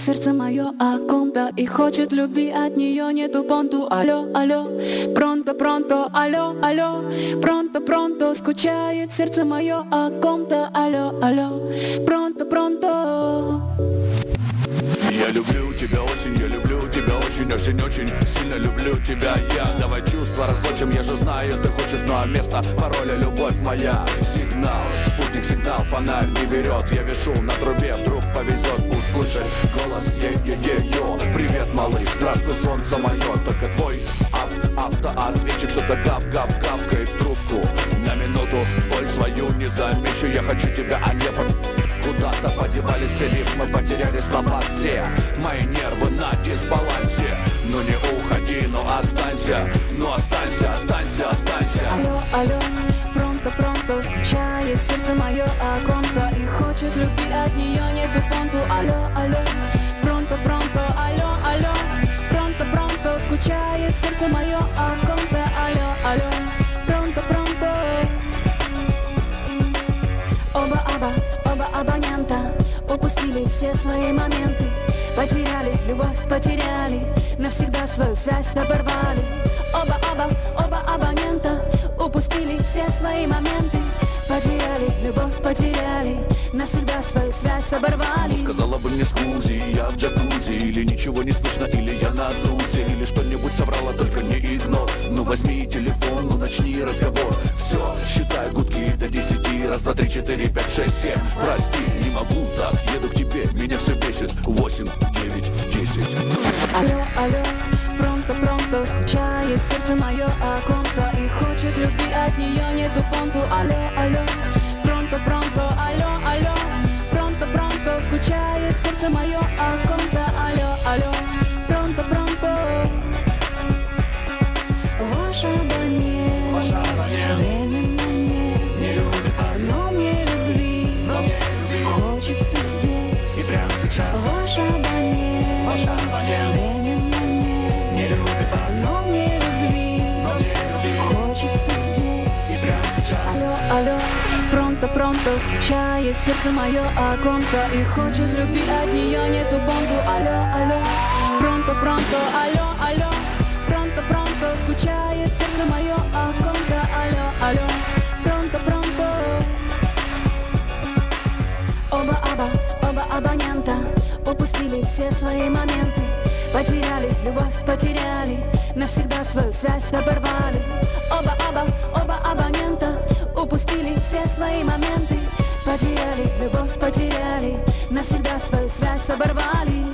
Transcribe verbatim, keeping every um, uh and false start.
сердце мое о ком-то и хочет любви, от нее нету понту. Алло, алло, пронто, пронто, алло, алло, пронто, пронто, скучает сердце мое о ком-то. Алло, алло, пронто, пронто. Я люблю тебя, осень, я люблю тебя очень, осень, очень сильно люблю тебя я. Давай чувства разлучим, я же знаю, ты хочешь, ну а место пароля любовь моя. Сигнал, спутник, сигнал, фонарь не берет. Я вешу на трубе, вдруг повезет услышать голос е-е-е-ё. Привет, малыш, здравствуй, солнце мое. Только твой ав, автоответчик, что-то гав-гав-гавкает в трубку. На минуту боль свою не замечу, я хочу тебя, а не под... Куда-то подевались все рифмы, потеряли слова все. Мои нервы на дисбалансе. Ну не уходи, но останься. Ну останься, останься, останься. Алло, алло, пронто, пронто, скучает сердце мое о ком-то и хочет любви, от нее нету понту. Алло, алло, пронто, пронто, алло, алло, пронто, пронто, скучает сердце мое о ком-то. Алло, алло, пронто, пронто. Оба-оба, оба абонента упустили все свои моменты, потеряли любовь, потеряли, навсегда свою связь оборвали. Оба-оба, оба абонента упустили все свои моменты, потеряли любовь, потеряли, навсегда свою связь оборвали. Ну, сказала бы мне скузи, я в джакузи, или ничего не слышно, или я на тузе, или что-нибудь соврала, только не игнор. Ну возьми телефон, ну начни разговор. Все, считай гудки до десяти. Раз, два, три, четыре, пять, шесть, семь. Прости, не могу так, еду к тебе, меня все бесит. Восемь, девять, десять. Алло, алло, пронто, пронто, скучает сердце мое о ком-то и хочет любви, от нее нету понту. Алло, алло, пронто, пронто, алло, алло, пронто, пронто, скучает сердце мое о ком-то. Алло, алло, пронто, пронто. Ваш абонент, Ваш абонент временно нет, не любит вас, но мне любви, но мне любви хочется здесь и прямо сейчас. Ваш абонент, Ваш абонент временно нет, не любит вас, но мне любви, но мне любви хочется здесь и прямо сейчас. Алло, алло, пронто, пронто, скучает сердце мое о ком-то и хочет любви, от нее нету понту. Алло, алло, пронто, пронто, алло, алло, пронто, пронто, скучает сердце мое о ком-то. Алло, алло, пронто, пронто. Оба-оба, оба абонента упустили все свои моменты, потеряли любовь, потеряли, навсегда свою связь оборвали. Оба-оба, оба абонента упустили все свои моменты, потеряли любовь, потеряли, навсегда свою связь оборвали.